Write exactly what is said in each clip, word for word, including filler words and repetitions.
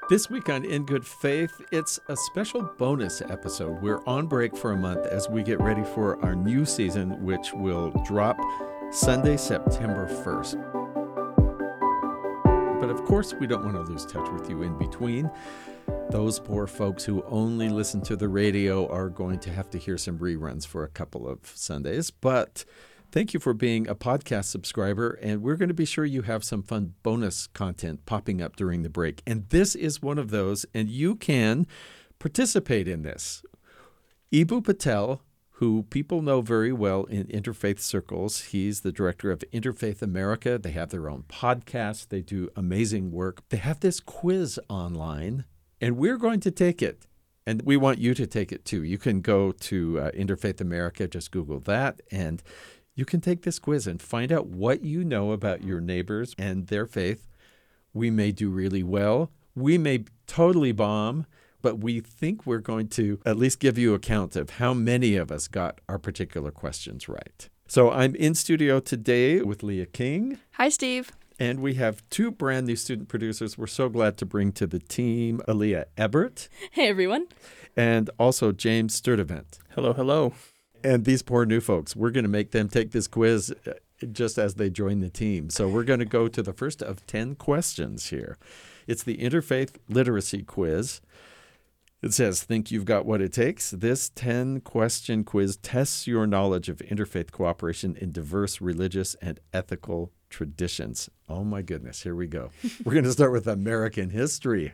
This week on In Good Faith, it's a special bonus episode. We're on break for a month as we get ready for our new season, which will drop Sunday, September first. But of course, we don't want to lose touch with you in between. Those poor folks who only listen to the radio are going to have to hear some reruns for a couple of Sundays. But thank you for being a podcast subscriber, and we're going to be sure you have some fun bonus content popping up during the break. And this is one of those, and you can participate in this. Eboo Patel, who people know very well in interfaith circles, he's the director of Interfaith America. They have their own podcast. They do amazing work. They have this quiz online, and we're going to take it. And we want you to take it too. You can go to uh, Interfaith America, just Google that, and you can take this quiz and find out what you know about your neighbors and their faith. We may do really well. We may totally bomb, but we think we're going to at least give you a count of how many of us got our particular questions right. So I'm in studio today with Leah King. Hi, Steve. And we have two brand new student producers we're so glad to bring to the team, Aaliyah Ebert. Hey, everyone. And also James Sturdivant. Hello, hello. And these poor new folks, we're going to make them take this quiz just as they join the team. So we're going to go to the first of ten questions here. It's the Interfaith Literacy Quiz. It says, think you've got what it takes. This ten-question quiz tests your knowledge of interfaith cooperation in diverse religious and ethical traditions. Oh, my goodness. Here we go. We're going to start with American history.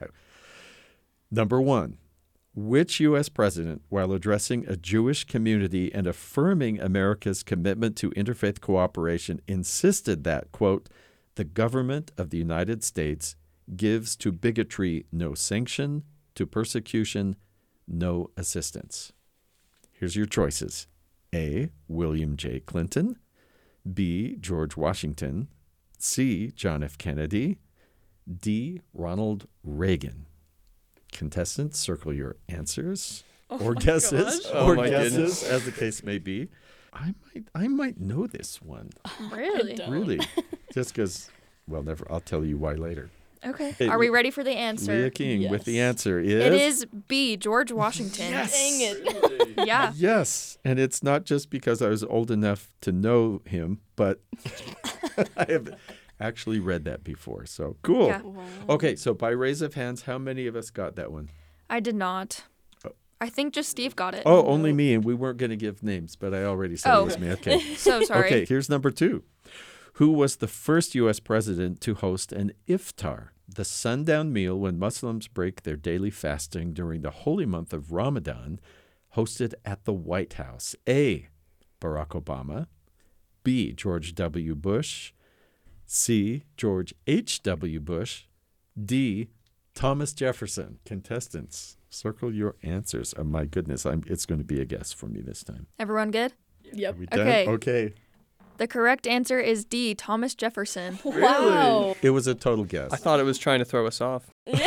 Number one. Which U S president, while addressing a Jewish community and affirming America's commitment to interfaith cooperation, insisted that, quote, the government of the United States gives to bigotry no sanction, to persecution no assistance? Here's your choices. A, William J. Clinton. B, George Washington. C, John F. Kennedy. D, Ronald Reagan. Contestants, circle your answers oh or guesses, gosh. or Oh guesses, goodness. as the case may be. I might, I might know this one, Really? don't. really, just because. Well, never. I'll tell you why later. Okay. Hey, Are we ready for the answer? Leah King with the Yes. answer is. It is B, George Washington. Yes. Dang it. Yeah. Yes, and it's not just because I was old enough to know him, but I have actually read that before. So cool. Yeah. Wow. Okay, so by raise of hands, how many of us got that one? I did not. Oh. I think just Steve got it. Oh, only me, and we weren't going to give names, but I already said Oh. it was me. Okay. So sorry. Okay, here's number two. Who was the first U S president to host an iftar, the sundown meal when Muslims break their daily fasting during the holy month of Ramadan, hosted at the White House? A, Barack Obama. B, George W. Bush. C, George H W. Bush. D, Thomas Jefferson. Contestants, circle your answers. Oh, my goodness, I'm, it's going to be a guess for me this time. Everyone good? Yep. Are we done? Okay. Okay. The correct answer is D, Thomas Jefferson. Wow. It was a total guess. I thought it was trying to throw us off.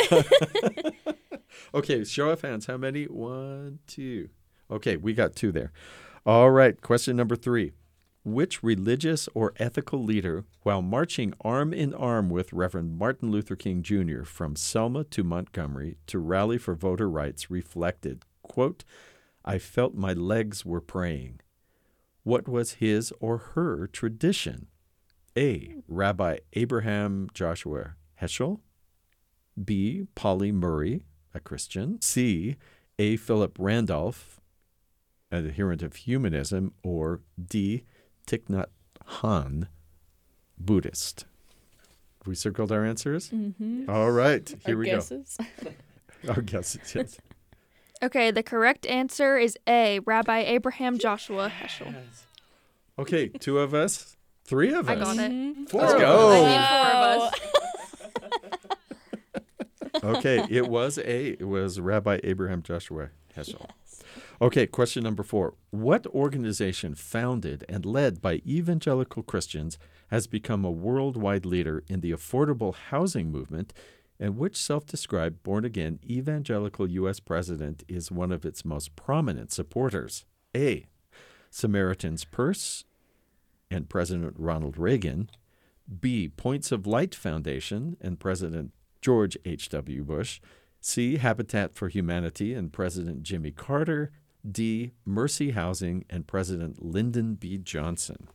Okay, show of hands. How many? One, two. Okay, we got two there. All right, question number three. Which religious or ethical leader, while marching arm in arm with Reverend Martin Luther King Junior from Selma to Montgomery to rally for voter rights, reflected, quote, I felt my legs were praying? What was his or her tradition? A, Rabbi Abraham Joshua Heschel. B, Polly Murray, a Christian. C, A, Philip Randolph, an adherent of humanism. Or D, Thich Nhat Hanh, Buddhist. We circled our answers? Mm-hmm. All right, here Our we guesses. go. Our guesses, yes. Okay, the correct answer is A, Rabbi Abraham Joshua Heschel. Okay, two of us, three of us. I got it. Mhm. Four Let's of go. us. I need four of us. Okay, it was A. It was Rabbi Abraham Joshua Heschel. Okay, question number four. What organization founded and led by evangelical Christians has become a worldwide leader in the affordable housing movement, and which self-described born-again evangelical U S president is one of its most prominent supporters? A, Samaritan's Purse and President Ronald Reagan. B, Points of Light Foundation and President George H W. Bush. C, Habitat for Humanity and President Jimmy Carter. D, Mercy Housing and President Lyndon B. Johnson.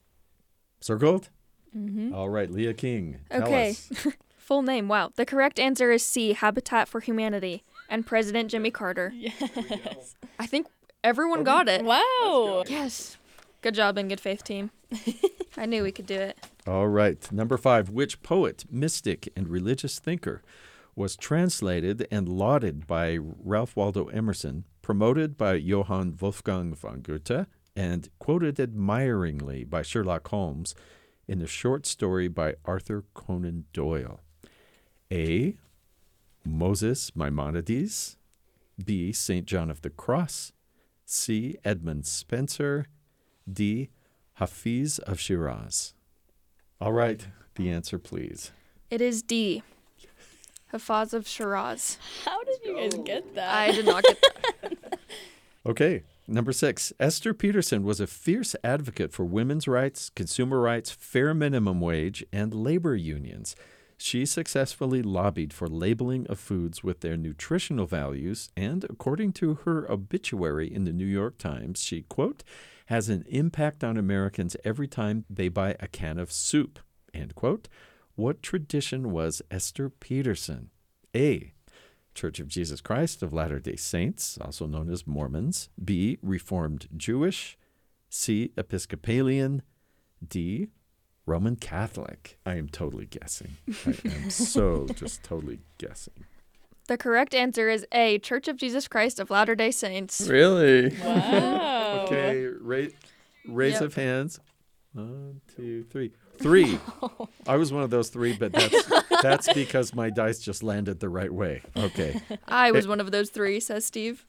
Circled? Mm-hmm. All right, Leah King, tell Okay. us. Full name. Wow. The correct answer is C, Habitat for Humanity and President Jimmy Carter. Yes. I think everyone got it. Wow. Yes. Good job, In Good Faith team. I knew we could do it. All right, number five. Which poet, mystic, and religious thinker was translated and lauded by Ralph Waldo Emerson, promoted by Johann Wolfgang von Goethe, and quoted admiringly by Sherlock Holmes in a short story by Arthur Conan Doyle? A, Moses Maimonides. B, Saint John of the Cross. C, Edmund Spenser. D, Hafiz of Shiraz. All right, the answer, please. It is D, Hafez of Shiraz. How did you guys get that? I did not get that. Okay, number six. Esther Peterson was a fierce advocate for women's rights, consumer rights, fair minimum wage, and labor unions. She successfully lobbied for labeling of foods with their nutritional values, and according to her obituary in the New York Times, she, quote, has an impact on Americans every time they buy a can of soup, end quote. What tradition was Esther Peterson? A, Church of Jesus Christ of Latter-day Saints, also known as Mormons. B, Reformed Jewish. C, Episcopalian. D, Roman Catholic. I am totally guessing. I am so just totally guessing. The correct answer is A, Church of Jesus Christ of Latter-day Saints. Really? Wow. Okay, ra- raise Yep. of hands. One, two, three. Three. I was one of those three, but that's that's because my dice just landed the right way. Okay. I was one of those three, says Steve.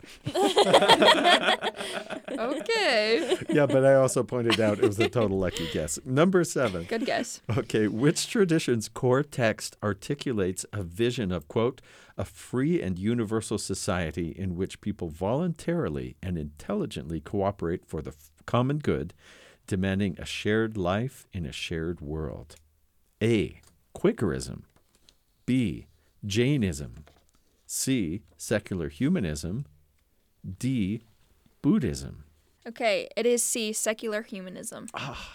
Okay. Yeah, but I also pointed out it was a total lucky guess. Number seven. Good guess. Okay, which tradition's core text articulates a vision of, quote, a free and universal society in which people voluntarily and intelligently cooperate for the f- common good, demanding a shared life in a shared world? A, Quakerism. B, Jainism. C, secular humanism. D, Buddhism. Okay, it is C, secular humanism.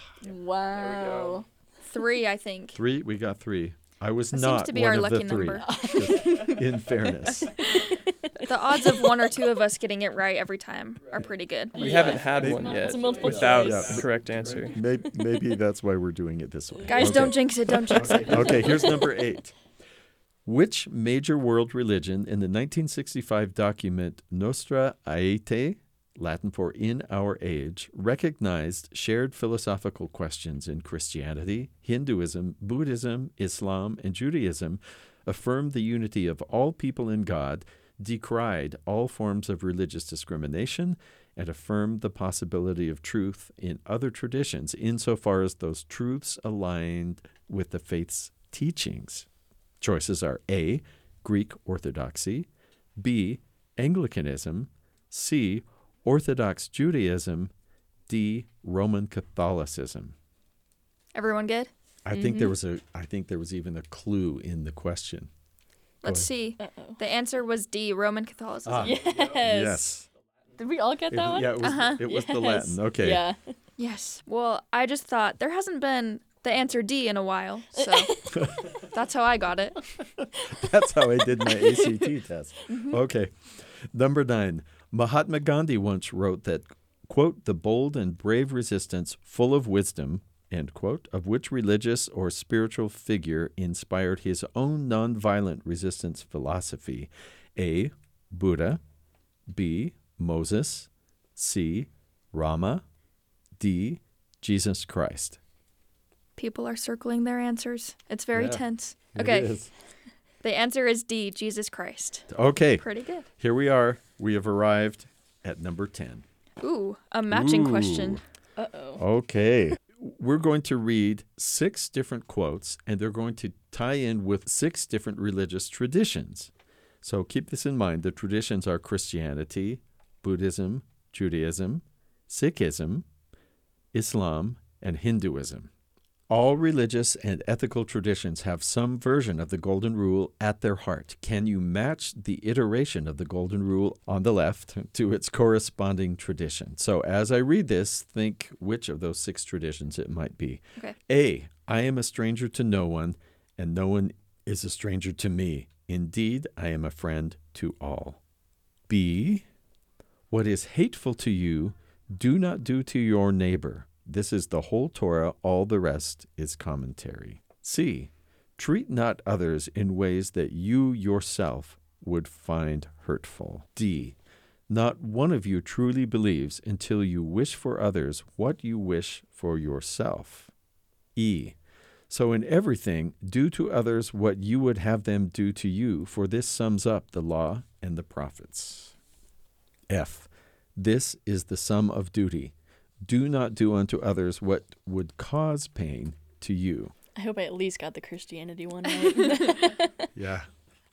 Wow. Three, I think. Three, we got three. I was That seems not to be one our of lucky the three. number. Just in fairness. The odds of one or two of us getting it right every time are pretty good. We haven't had one It's yet a multiple without choice. a correct answer. Maybe, maybe that's why we're doing it this way. Guys, Okay. don't jinx it. Don't jinx it. Okay, here's number eight. Which major world religion in the nineteen sixty-five document Nostra Aetate, Latin for In Our Age, recognized shared philosophical questions in Christianity, Hinduism, Buddhism, Islam, and Judaism, affirmed the unity of all people in God, decried all forms of religious discrimination, and affirmed the possibility of truth in other traditions insofar as those truths aligned with the faith's teachings? Choices are A, Greek Orthodoxy, B, Anglicanism, C, Orthodox Judaism, D, Roman Catholicism. Everyone good? I think there was a I think there was even a clue in the question. Let's ahead. see. Uh-oh. The answer was D, Roman Catholicism. Ah, Yes. yes. Did we all get It, that one? yeah, it was, Uh-huh. it was the Yes. Latin. Okay. Yeah. Yes. Well, I just thought there hasn't been the answer D in a while, so that's how I got it. That's how I did my A C T test. Okay. Number nine. Mahatma Gandhi once wrote that, quote, the bold and brave resistance full of wisdom, end quote, of which religious or spiritual figure inspired his own nonviolent resistance philosophy. A, Buddha. B, Moses. C, Rama. D, Jesus Christ. People are circling their answers. It's very Yeah, tense. It Okay. is. The answer is D, Jesus Christ. Okay. Pretty good. Here we are. We have arrived at number ten. Ooh, a matching Ooh. question. Uh-oh. Okay. We're going to read six different quotes, and they're going to tie in with six different religious traditions. So keep this in mind. The traditions are Christianity, Buddhism, Judaism, Sikhism, Islam, and Hinduism. All religious and ethical traditions have some version of the Golden Rule at their heart. Can you match the iteration of the Golden Rule on the left to its corresponding tradition? So as I read this, think which of those six traditions it might be. Okay. A, I am a stranger to no one, and no one is a stranger to me. Indeed, I am a friend to all. B, what is hateful to you, do not do to your neighbor. This is the whole Torah, all the rest is commentary. C, treat not others in ways that you yourself would find hurtful. D, not one of you truly believes until you wish for others what you wish for yourself. E, so in everything, do to others what you would have them do to you, for this sums up the law and the prophets. F, this is the sum of duty. Do not do unto others what would cause pain to you. I hope I at least got the Christianity one right. Yeah.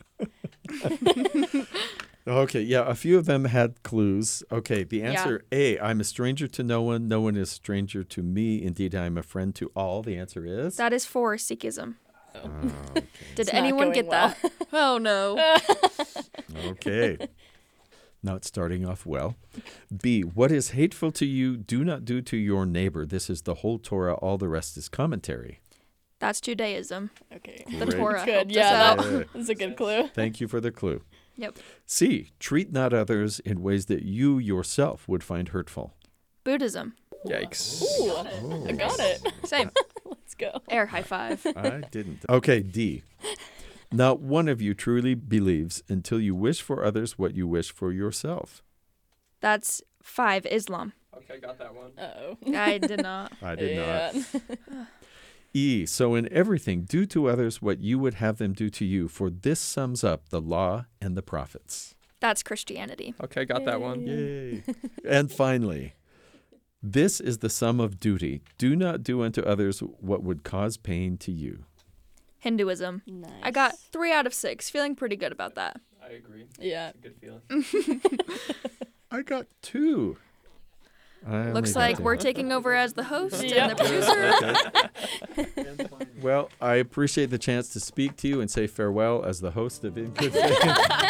Okay, yeah, a few of them had clues. Okay, the answer A, I'm a stranger to no one, no one is a stranger to me. Indeed, I am a friend to all. The answer is? That is for Sikhism. Oh, okay. Did It's not anyone going get well. that? Oh, no. Okay. Not starting off well. B, what is hateful to you, do not do to your neighbor. This is the whole Torah. All the rest is commentary. That's Judaism. Okay. The Great. Torah. Good. helped us Yeah, out. Yeah. that's a good clue. Thank you for the clue. Yep. C, treat not others in ways that you yourself would find hurtful. Buddhism. Yikes. Ooh, I got it. Same. Let's go. Air high five. I didn't. Okay, D. Not one of you truly believes until you wish for others what you wish for yourself. That's five. Islam. Okay, got that one. Uh-oh. I did not. I did yeah. not. E. So in everything, do to others what you would have them do to you, for this sums up the law and the prophets. That's Christianity. Okay, got that one. Yay. And finally, this is the sum of duty. Do not do unto others what would cause pain to you. Hinduism. Nice. I got three out of six. Feeling pretty good about that. I agree. Yeah. Good feeling. I got two. I Looks only got like two. we're taking over as the host Yep. and the producer. Well, I appreciate the chance to speak to you and say farewell as the host of In Good Faith.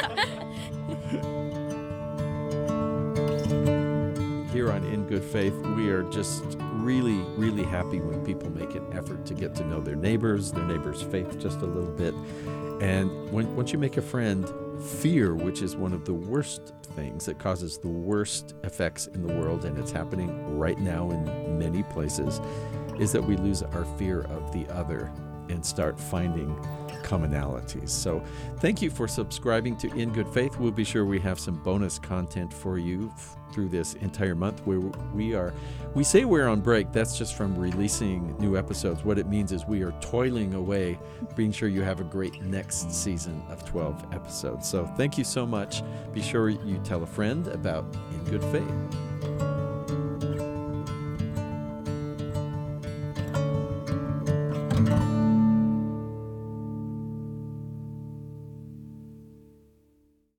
Here on In Good Faith, we are just really, really happy when people make an effort to get to know their neighbors, their neighbors' faith just a little bit. And when, once you make a friend, fear, which is one of the worst things that causes the worst effects in the world, and it's happening right now in many places, is that we lose our fear of the other and start finding commonalities. So thank you for subscribing to In Good Faith. We'll be sure we have some bonus content for you f- through this entire month where we are, we say we're on break. That's just from releasing new episodes. What it means is we are toiling away, being sure you have a great next season of twelve episodes. So thank you so much. Be sure you tell a friend about In Good Faith.